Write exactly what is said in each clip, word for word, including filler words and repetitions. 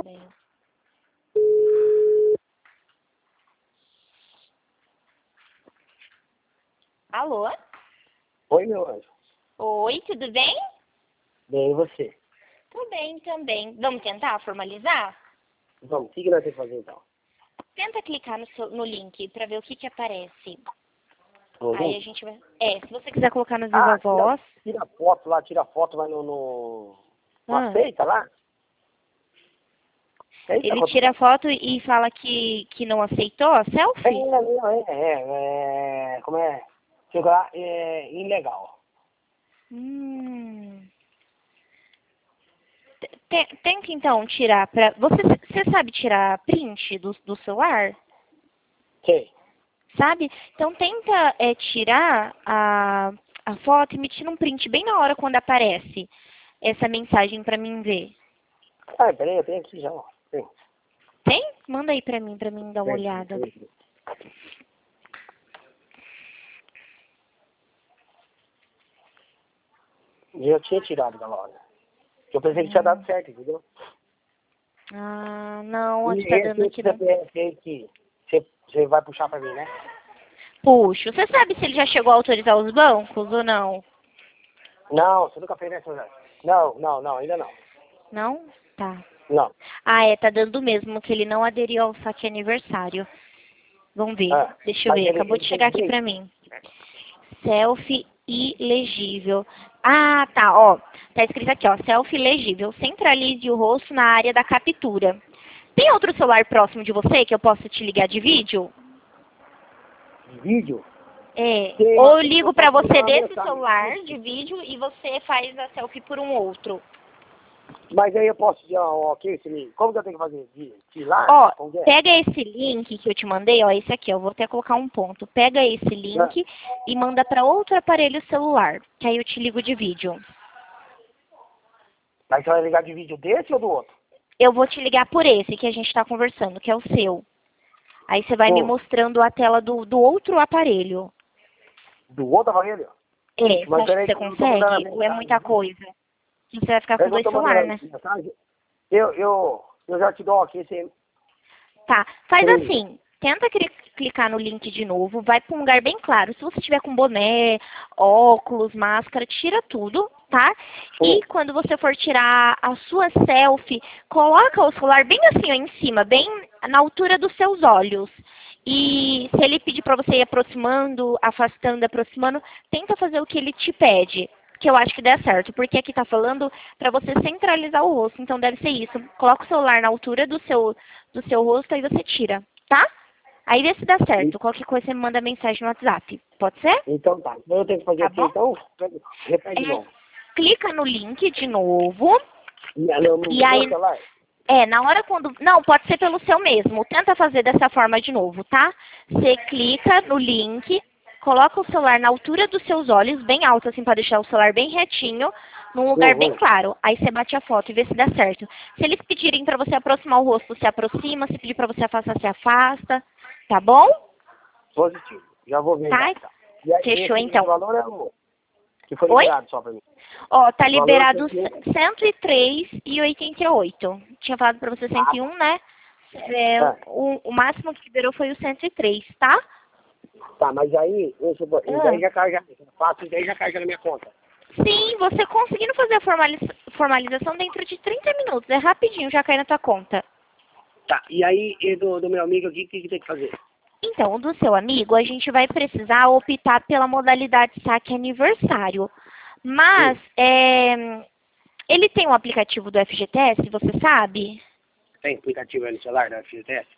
também. Alô? Oi, meu anjo. Oi, tudo bem? Bem, e você? Tudo bem também. Vamos tentar formalizar? Vamos, o que que nós temos que fazer então? Tenta clicar no, seu, no link pra ver o que que aparece. No Aí a link? gente vai... É, se você quiser colocar no Viva Ah, Voz... tira, tira foto lá, tira foto, vai no... no... no Ah, aceita lá? Aceita ele quando- tira a foto e fala que, que não aceitou a É, selfie? é, é, é, é, como é? Chega lá, é ilegal. Hum... Tem, tem que então tirar pra... Você, você sabe tirar print do, do celular? Sei. Sabe? Então tenta é, tirar a, a foto e me tira um print bem na hora quando aparece essa mensagem pra mim ver. Ah, peraí, eu tenho aqui já, ó. Tem, Tem? Manda aí pra mim, pra mim dar uma tem, tem, olhada. tem. Eu tinha tirado da loja. Eu pensei que tinha dado Hum. certo, entendeu? Ah, não, onde E tá esse dando outro aqui não. C P F aí que você, você vai puxar pra mim, né? Puxo. Você sabe se ele já chegou a autorizar os bancos ou não? Não, você nunca fez isso, né? Não, não, não, ainda não. Não? Tá. Não. Ah, é, tá dando mesmo que ele não aderiu ao saque aniversário. Vamos ver. Ah, Deixa eu mas ver. ele, Acabou de ele chegar tem aqui pra direito. mim. Selfie ilegível. Ah, tá, ó. Tá escrito aqui, ó. Selfie ilegível. Centralize o rosto na área da captura. Tem outro celular próximo de você que eu possa te ligar de vídeo? Vídeo? É. Tem, Ou mas eu tem que ligo eu posso pra mandar você uma desse mensagem. celular de vídeo e você faz a selfie por um outro. Mas aí eu posso dizer, ó, ok, esse link. Como que eu tenho que fazer? De, de lá? Ó, Como que é? pega esse link que eu te mandei, ó, esse aqui, ó, vou até colocar um ponto. Pega esse Né? link e manda pra outro aparelho celular, que aí eu te ligo de vídeo. Mas você vai ligar de vídeo desse ou do outro? Eu vou te ligar por esse que a gente tá conversando, que é o seu. Aí você vai me Hum. mostrando a tela do, do outro aparelho. Do outro aparelho? É, você Mas acha que peraí você que eu tô mandando a consegue? Ou é muita mensagem. coisa? Você vai ficar com Peraí que eu dois tô mandando celulares, a né? mensagem. Eu, eu, eu já te dou aqui esse Tá, faz três. assim, tenta cri- clicar no link de novo, vai para um lugar bem claro. Se você tiver com boné, óculos, máscara, tira tudo, tá? Hum. E quando você for tirar a sua selfie, coloca o celular bem assim, ó, em cima, bem na altura dos seus olhos. E se ele pedir para você ir aproximando, afastando, aproximando, tenta fazer o que ele te pede. Que eu acho que dá certo, porque aqui tá falando para você centralizar o rosto, então deve ser isso. Coloca o celular na altura do seu, do seu rosto, aí você tira, tá? Aí vê se dá certo. Qualquer coisa você me manda mensagem no WhatsApp. Pode ser? Então tá. Então eu tenho que fazer Tá o quê bom? então? Repete de É, novo. clica no link de novo. E, no, no E meu aí, celular? é, na hora quando... Não, pode ser pelo seu mesmo. Tenta fazer dessa forma de novo, tá? Você clica no link, coloca o celular na altura dos seus olhos, bem alto, assim, para deixar o celular bem retinho, num lugar bem Uhum. claro. Aí você bate a foto e vê se dá certo. Se eles pedirem para você aproximar o rosto, se aproxima. Se pedir para você afastar, se afasta. Tá bom? Positivo. Já vou ver já. Tá? Tá. E aí, Fechou, esse, esse então. valor é o que foi Oi? liberado só pra mim. Ó, tá O valor é liberado cento e um. cento e três e oitenta e oito. Tinha falado pra você cento Ah, e um, né? É, tá. o, o máximo que liberou foi o cento e três, tá? Tá, mas aí, esse, isso Ah. daí já cai, já, faço isso daí já cai já na minha conta. Sim, você conseguindo fazer a formaliza- formalização dentro de trinta minutos. É rapidinho, já cai na tua conta. Tá, e aí, e do, do meu amigo aqui, o que, que tem que fazer? Então, o do seu amigo, a gente vai precisar optar pela modalidade saque aniversário. Mas, Hum, é, ele tem um aplicativo do F G T S, você sabe? tem aplicativo aí no celular da F G T S?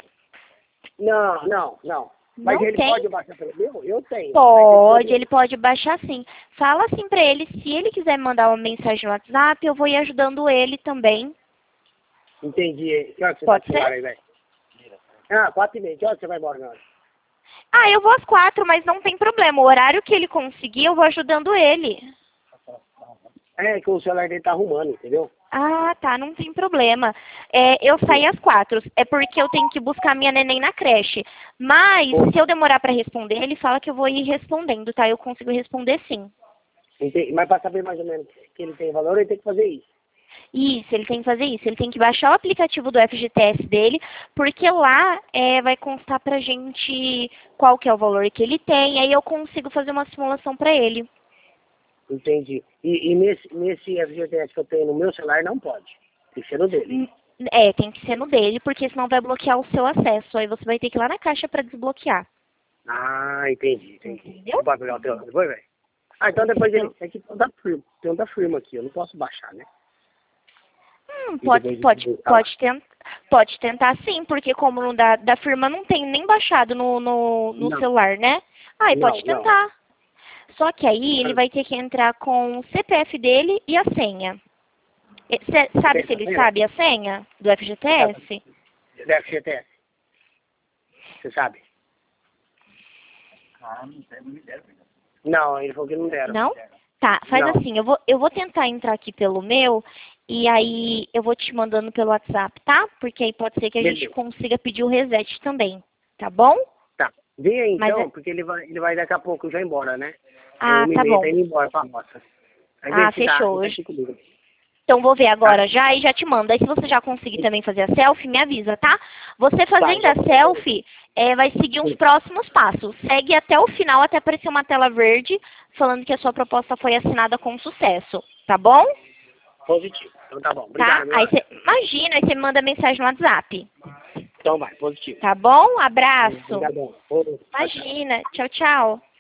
Não, não, não. Mas Não ele tem? pode baixar pelo meu? Eu tenho. Pode, ele pode baixar sim. Fala assim pra ele, se ele quiser mandar uma mensagem no WhatsApp, eu vou ir ajudando ele também. Entendi. Que hora que você vai Pode chegar ser? aí, velho? Ah, quatro e meia. Que hora que você vai embora, meu? Ah, eu vou às quatro, mas não tem problema. O horário que ele conseguir, eu vou ajudando ele. É que o celular dele tá arrumando, entendeu? Ah, tá, não tem problema. É, eu saí às quatro, é porque eu tenho que buscar minha neném na creche. Mas, Pô, se eu demorar pra responder, ele fala que eu vou ir respondendo, tá? Eu consigo responder sim. entendi. Mas pra saber mais ou menos que ele tem valor, ele tem que fazer isso. Isso, ele tem que fazer isso. Ele tem que baixar o aplicativo do F G T S dele, porque lá é, vai constar pra gente qual que é o valor que ele tem, aí eu consigo fazer uma simulação pra ele. Entendi. E, e nesse, nesse F G T S que eu tenho no meu celular não pode. Tem que ser no dele. Hum, É, tem que ser no dele, porque senão vai bloquear o seu acesso. Aí você vai ter que ir lá na caixa pra desbloquear. Ah, entendi, entendi. Entendeu? Pode pegar o teu depois, velho? Ah, então depois ele. É que tem um da firma. Tem um da firma aqui, eu não posso baixar, né? Hum, E pode, depois pode, de- ah, pode, tent, pode tentar sim, porque como no da, da firma não tem nem baixado no, no, no Não, celular, né? Aí não, pode não. tentar. Só que aí ele vai ter que entrar com o C P F dele e a senha. Você sabe se ele sabe a senha do F G T S? Do F G T S. Você sabe? Não, ele falou que não deram. Não? Tá, faz Não. assim, eu vou, eu vou tentar entrar aqui pelo meu e aí eu vou te mandando pelo WhatsApp, tá? Porque aí pode ser que a gente Beleza. consiga pedir o reset também, tá bom? Tá. Vem aí Mas então, é- porque ele vai, ele vai daqui a pouco já embora, né? Ah, Uma e tá meia bom. tá indo embora pra roça. Aí Ah, vê se dá, fechou. fica aqui comigo. Então vou ver agora Tá? já e já te mando. Aí se você já conseguir também fazer a selfie, me avisa, tá? Você fazendo já a selfie, é, vai seguir uns próximos passos. Segue até o final, até aparecer uma tela verde, falando que a sua proposta foi assinada com sucesso, tá bom? Positivo. Então tá bom. Tá? Obrigado, meu Aí anjo. você, imagina, aí você me manda mensagem no WhatsApp. Então vai, positivo. Tá bom? Abraço. Obrigadão. Ô, tchau, tchau. Imagina. Tchau, tchau.